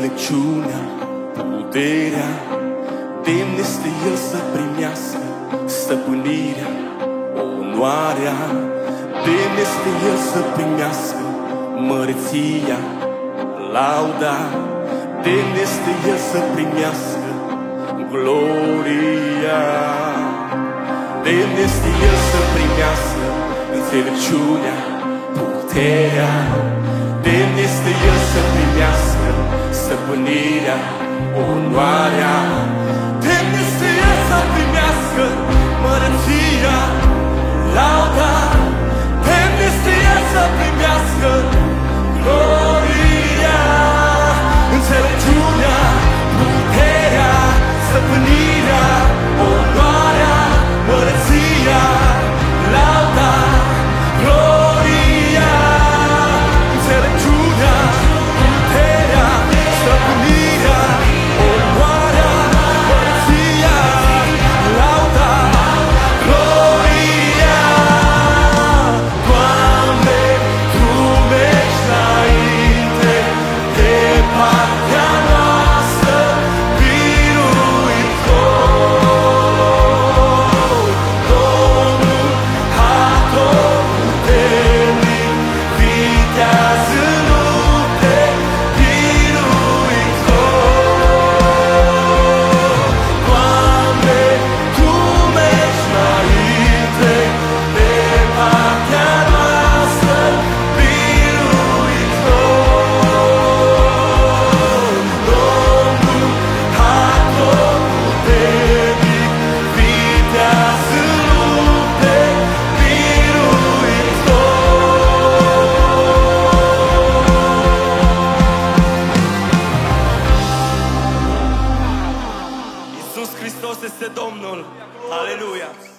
înțelepciunea, puterea, demn este El să primească stăpânirea, onoarea. Demn este El să primească măreția, lauda. Demn este El să primească gloria. Demn este El să primească înțelepciunea, puterea. Demn este El să primească stăpânirea, onoarea. Demn este El să primească măreția, lauda. Demn este El să primească gloria. Înțelepciunea, puterea, stăpânirea, onoarea, măreția, lauda, gloria. Înțelepciunea, puterea, stăpânirea, onoarea, măreția, lauda, gloria. Doamne, Tu mergi înainte de partea noastră, biruitor. Domnul atotputernic, viteaz în lupte, biruitor. Doamne, Tu mergi înainte de partea noastră, biruitor. Domnul atotputernic, viteaz în lupte, biruitor. Iisus Hristos este Domnul. Aleluia!